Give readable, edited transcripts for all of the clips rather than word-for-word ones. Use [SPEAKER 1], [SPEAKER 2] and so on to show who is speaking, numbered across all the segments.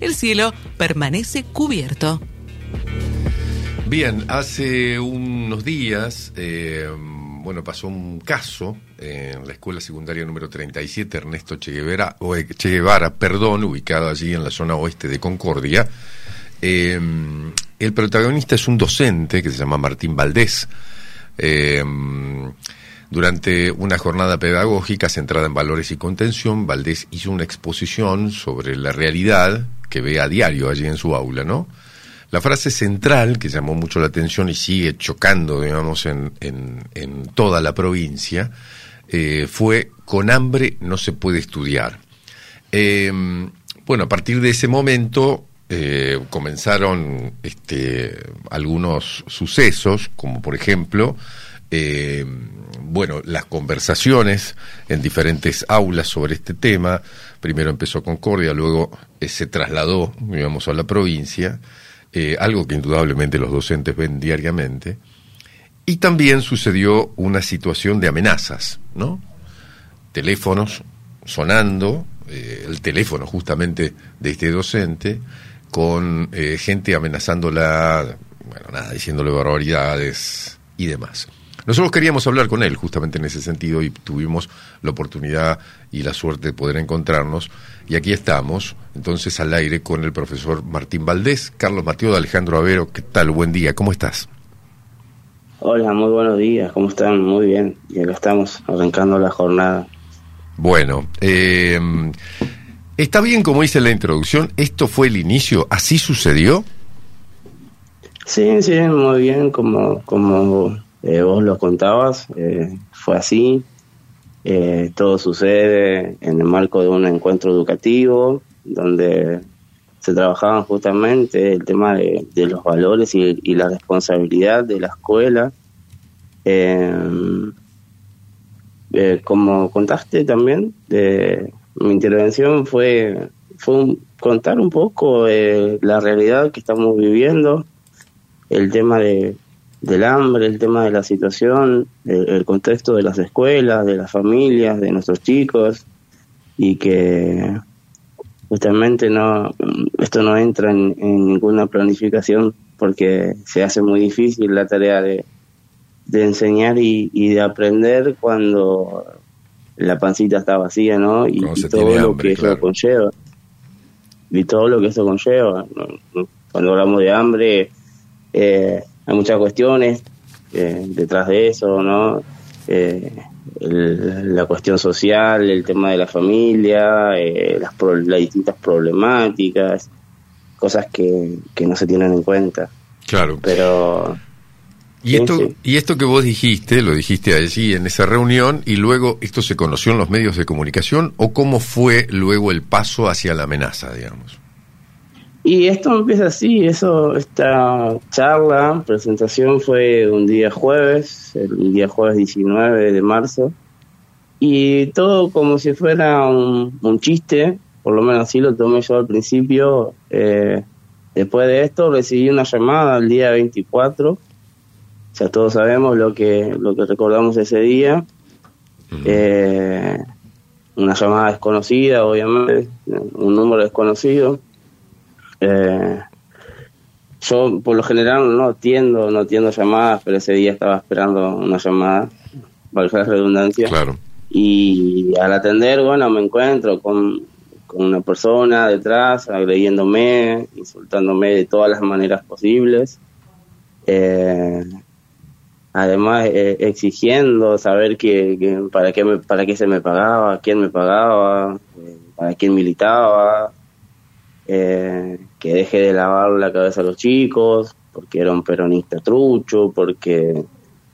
[SPEAKER 1] el cielo permanece cubierto.
[SPEAKER 2] Bien, hace unos días, pasó un caso en la escuela secundaria número 37, Ernesto Che Guevara, ubicado allí en la zona oeste de Concordia. El protagonista es un docente que se llama Martín Valdés. Durante una jornada pedagógica centrada en valores y contención, Valdés hizo una exposición sobre la realidad que ve a diario allí en su aula, ¿no? La frase central, que llamó mucho la atención y sigue chocando, digamos, en toda la provincia, fue: con hambre no se puede estudiar. A partir de ese momento comenzaron algunos sucesos, como por ejemplo, las conversaciones en diferentes aulas sobre este tema. Primero empezó Concordia, luego se trasladó, digamos, a la provincia. Algo que indudablemente los docentes ven diariamente. Y también sucedió una situación de amenazas, ¿no? Teléfonos sonando, el teléfono justamente de este docente, con gente amenazándola, diciéndole barbaridades y demás. Nosotros queríamos hablar con él justamente en ese sentido y tuvimos la oportunidad y la suerte de poder encontrarnos, y aquí estamos entonces al aire con el profesor Martín Valdés. Carlos Mateo de Alejandro Avero, ¿qué tal? Buen día, ¿cómo estás?
[SPEAKER 3] Hola, muy buenos días, ¿cómo están? Muy bien, y acá estamos arrancando la jornada.
[SPEAKER 2] Bueno, está bien, como dice la introducción, ¿esto fue el inicio? ¿Así sucedió?
[SPEAKER 3] Sí, muy bien, como vos lo contabas, fue así. Todo sucede en el marco de un encuentro educativo donde se trabajaban justamente el tema de los valores y la responsabilidad de la escuela. Como contaste también, mi intervención fue contar un poco la realidad que estamos viviendo, el tema del hambre, el tema de la situación, el contexto de las escuelas, de las familias, de nuestros chicos, y que justamente esto no entra en ninguna planificación, porque se hace muy difícil la tarea de enseñar y de aprender cuando la pancita está vacía, ¿no? Y todo lo que eso conlleva. Y todo lo que eso conlleva. Cuando hablamos de hambre, hay muchas cuestiones detrás de eso, ¿no? La cuestión social, el tema de la familia, las distintas problemáticas, cosas que no se tienen en cuenta.
[SPEAKER 2] Claro.
[SPEAKER 3] Pero...
[SPEAKER 2] Y esto que vos dijiste, lo dijiste allí en esa reunión, y luego esto se conoció en los medios de comunicación, ¿o cómo fue luego el paso hacia la amenaza, digamos?
[SPEAKER 3] Y esto empieza así, esta presentación fue un día jueves, el día jueves 19 de marzo, y todo como si fuera un chiste, por lo menos así lo tomé yo al principio. Después de esto recibí una llamada el día 24, ya todos sabemos lo que recordamos ese día. Una llamada desconocida, obviamente, un número desconocido. Yo por lo general no atiendo llamadas, pero ese día estaba esperando una llamada, valga la redundancia.
[SPEAKER 2] Claro.
[SPEAKER 3] Y al atender, me encuentro con una persona detrás, agrediéndome, insultándome de todas las maneras posibles. Además, exigiendo saber para qué se me pagaba, quién me pagaba, para quién militaba, que deje de lavar la cabeza a los chicos, porque era un peronista trucho, porque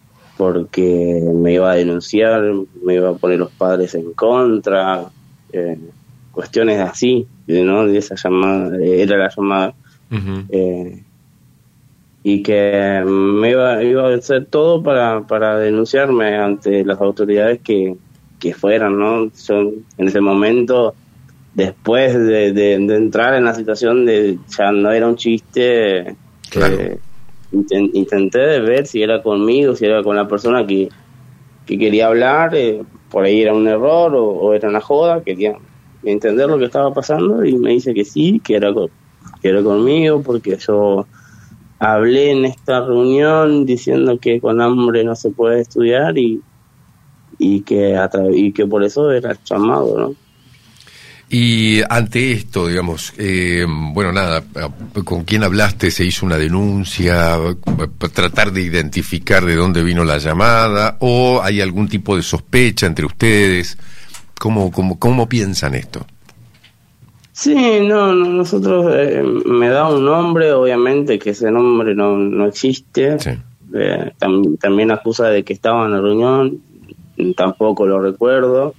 [SPEAKER 3] me iba a denunciar, me iba a poner los padres en contra, cuestiones así, ¿no? De esa llamada, era la llamada. Uh-huh. Y que me iba a hacer todo para denunciarme ante las autoridades que fueran, ¿no? Yo en ese momento, después de entrar en la situación ya no era un chiste,
[SPEAKER 2] claro.
[SPEAKER 3] Intenté de ver si era conmigo, si era con la persona que quería hablar, por ahí era un error o era una joda, quería entender lo que estaba pasando, y me dice que sí, que era quiero conmigo, porque yo hablé en esta reunión diciendo que con hambre no se puede estudiar y que por eso era el llamado, ¿no?
[SPEAKER 2] Y ante esto, digamos, bueno, nada, ¿con quién hablaste? ¿Se hizo una denuncia? ¿Tratar de identificar de dónde vino la llamada? ¿O hay algún tipo de sospecha entre ustedes? ¿Cómo piensan esto?
[SPEAKER 3] Sí, no, nosotros me da un nombre, obviamente que ese nombre no existe.
[SPEAKER 2] Sí.
[SPEAKER 3] También acusa de que estaba en la reunión, tampoco lo recuerdo.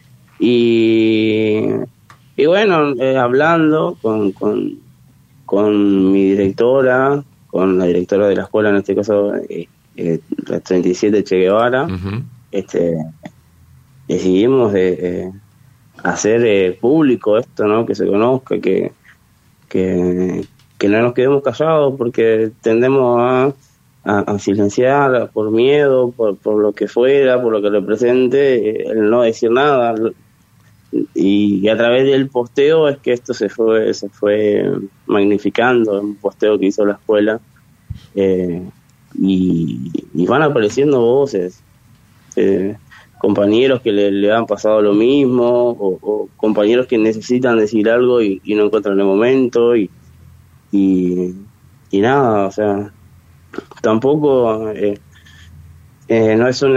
[SPEAKER 3] Y bueno, hablando con mi directora, con la directora de la escuela, en este caso, la 37 Che Guevara,
[SPEAKER 2] Uh-huh.
[SPEAKER 3] Decidimos hacer público esto, ¿no? Que se conozca, que no nos quedemos callados, porque tendemos a silenciar por miedo, por lo que fuera, por lo que represente, el no decir nada. Y a través del posteo es que esto se fue magnificando, un posteo que hizo la escuela, y van apareciendo voces, compañeros que le han pasado lo mismo, o compañeros que necesitan decir algo y no encuentran el momento, y nada, o sea, tampoco no es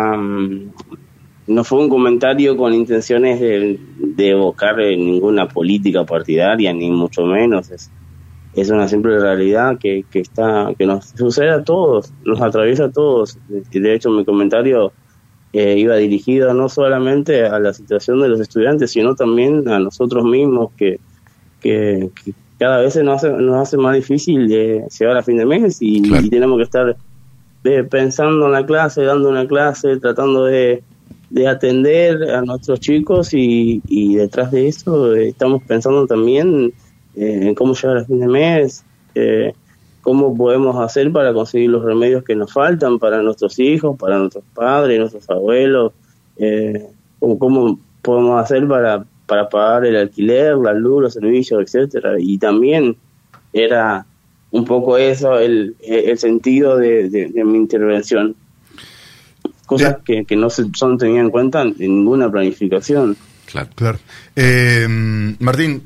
[SPEAKER 3] no fue un comentario con intenciones de evocar ninguna política partidaria, ni mucho menos. Es una simple realidad que nos sucede a todos, nos atraviesa a todos. De hecho, mi comentario iba dirigido no solamente a la situación de los estudiantes, sino también a nosotros mismos, que cada vez nos hace más difícil llegar a fin de mes,
[SPEAKER 2] Claro.
[SPEAKER 3] y tenemos que estar pensando en la clase, dando una clase, tratando de atender a nuestros chicos, y detrás de eso estamos pensando también en cómo llegar a fin de mes, cómo podemos hacer para conseguir los remedios que nos faltan para nuestros hijos, para nuestros padres, nuestros abuelos, cómo podemos hacer para pagar el alquiler, la luz, los servicios, etcétera. Y también era un poco eso el sentido de mi intervención. Cosas que no son tenidas en cuenta en ninguna planificación.
[SPEAKER 2] Claro.
[SPEAKER 4] Martín,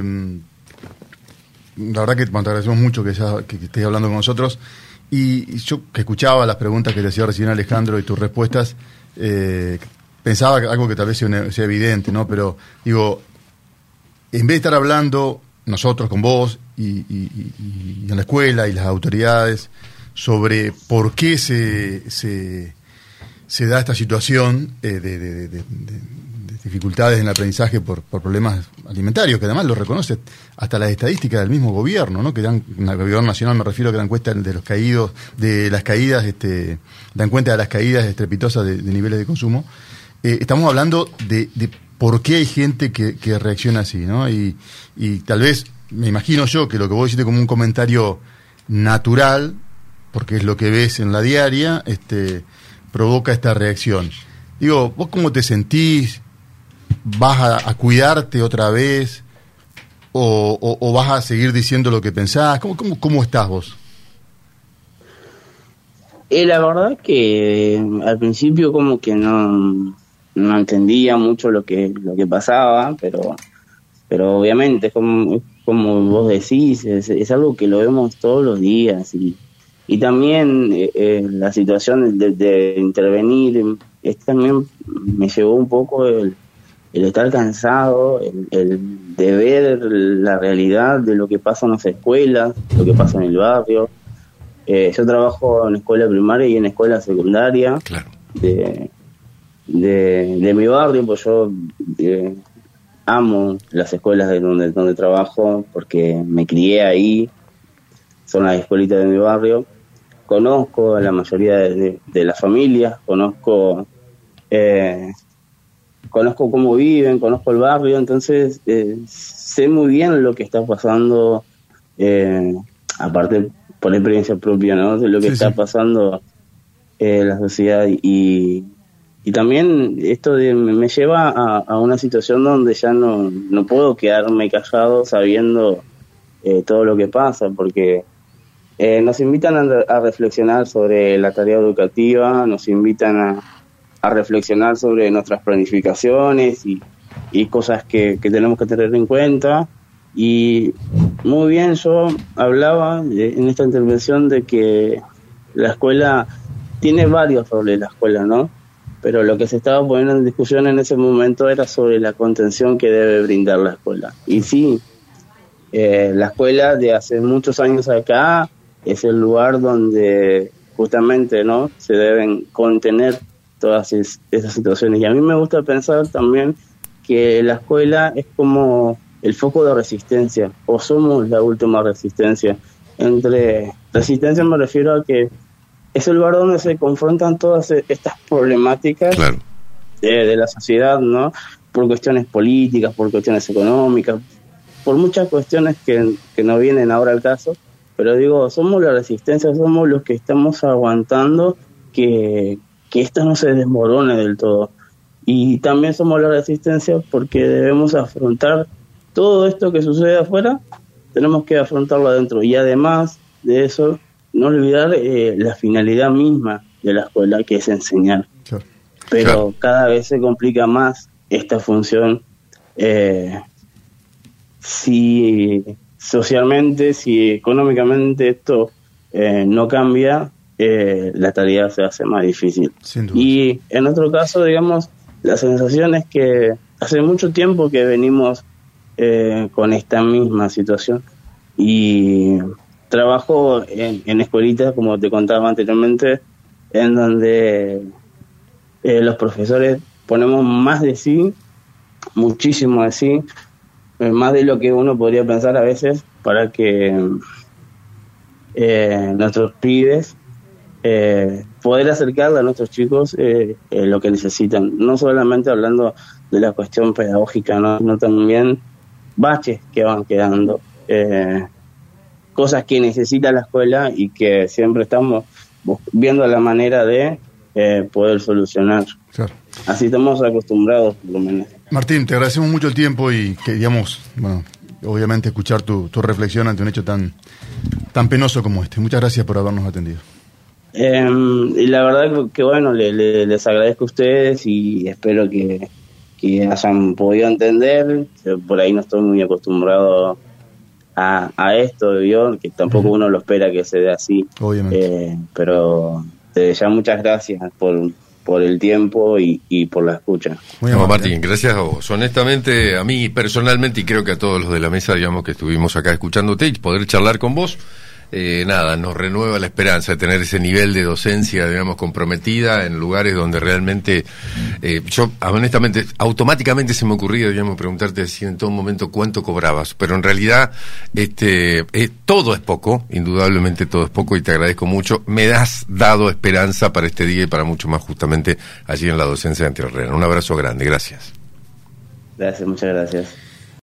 [SPEAKER 4] la verdad que te agradecemos mucho que estés hablando con nosotros. Y yo que escuchaba las preguntas que te hacía recién Alejandro y tus respuestas, pensaba que algo que tal vez sea evidente, ¿no? Pero digo, en vez de estar hablando nosotros con vos y en la escuela y las autoridades sobre por qué se da esta situación de dificultades en el aprendizaje por problemas alimentarios, que además lo reconoce hasta las estadísticas del mismo gobierno, ¿no? Que dan, el gobierno nacional, me refiero a que dan cuenta de los caídos, de las caídas, dan cuenta de las caídas estrepitosas de niveles de consumo. Estamos hablando de por qué hay gente que reacciona así, ¿no? Y tal vez, me imagino yo, que lo que vos dijiste como un comentario natural, porque es lo que ves en la diaria, provoca esta reacción. Digo, ¿vos cómo te sentís? ¿Vas a cuidarte otra vez? ¿O vas a seguir diciendo lo que pensás? ¿Cómo estás vos?
[SPEAKER 3] La verdad que al principio como que no entendía mucho lo que pasaba, pero obviamente, como vos decís, es algo que lo vemos todos los días, y también la situación de intervenir también me llevó un poco el estar cansado, el de ver la realidad de lo que pasa en las escuelas, lo que pasa en el barrio. Yo trabajo en escuela primaria y en escuela secundaria.
[SPEAKER 2] Claro.
[SPEAKER 3] De mi barrio, pues yo amo las escuelas de donde trabajo, porque me crié ahí, son las escuelitas de mi barrio. Conozco a la mayoría de las familias, conozco cómo viven, conozco el barrio, entonces sé muy bien lo que está pasando, aparte por experiencia propia, ¿no? De lo que está pasando en la sociedad, y también esto me lleva a una situación donde ya no puedo quedarme callado sabiendo todo lo que pasa, porque nos invitan a reflexionar sobre la tarea educativa, nos invitan a reflexionar sobre nuestras planificaciones y cosas que tenemos que tener en cuenta. Y muy bien, yo hablaba en esta intervención de que la escuela tiene varios roles, la escuela, ¿no? Pero lo que se estaba poniendo en discusión en ese momento era sobre la contención que debe brindar la escuela. Y sí, la escuela de hace muchos años acá es el lugar donde justamente, ¿no?, se deben contener todas esas situaciones. Y a mí me gusta pensar también que la escuela es como el foco de resistencia, o somos la última resistencia. Entre resistencia me refiero a que es el lugar donde se confrontan todas estas problemáticas, claro, de la sociedad, ¿no? Por cuestiones políticas, por cuestiones económicas, por muchas cuestiones que no vienen ahora al caso, pero digo, somos la resistencia, somos los que estamos aguantando que esto no se desmorone del todo. Y también somos la resistencia porque debemos afrontar todo esto que sucede afuera, tenemos que afrontarlo adentro. Y además de eso, no olvidar la finalidad misma de la escuela, que es enseñar. Sure. Pero sure, cada vez se complica más esta función. Si socialmente, si económicamente esto no cambia, la tarea se hace más difícil. Y en otro caso, digamos, la sensación es que hace mucho tiempo que venimos con esta misma situación. Y trabajo en escuelitas, como te contaba anteriormente, en donde los profesores ponemos más de sí, muchísimo de sí, más de lo que uno podría pensar a veces, para que nuestros pibes poder acercarle a nuestros chicos lo que necesitan, no solamente hablando de la cuestión pedagógica, ¿no?, sino también baches que van quedando, cosas que necesita la escuela y que siempre estamos viendo la manera de poder solucionar. Claro. Así estamos acostumbrados, por lo menos.
[SPEAKER 4] Martín, te agradecemos mucho el tiempo y queríamos, bueno, obviamente escuchar tu reflexión ante un hecho tan penoso como este. Muchas gracias por habernos atendido.
[SPEAKER 3] Y la verdad que bueno, les agradezco a ustedes y espero que hayan podido entender. Por ahí no estoy muy acostumbrado a esto, ¿vio? Que tampoco uno lo espera que se dé así. Obviamente. Pero ya muchas gracias por el tiempo y por la escucha.
[SPEAKER 2] No, Martín, gracias a vos. Honestamente, a mí personalmente, y creo que a todos los de la mesa, digamos, que estuvimos acá escuchándote y poder charlar con vos, nada, nos renueva la esperanza de tener ese nivel de docencia, digamos, comprometida en lugares donde realmente, yo honestamente, automáticamente se me ocurría, digamos, preguntarte si en todo momento cuánto cobrabas, pero en realidad todo es poco, indudablemente todo es poco, y te agradezco mucho. Me has dado esperanza para este día y para mucho más, justamente allí en la docencia de Entrerriana. Un abrazo grande, gracias.
[SPEAKER 3] Gracias, muchas gracias.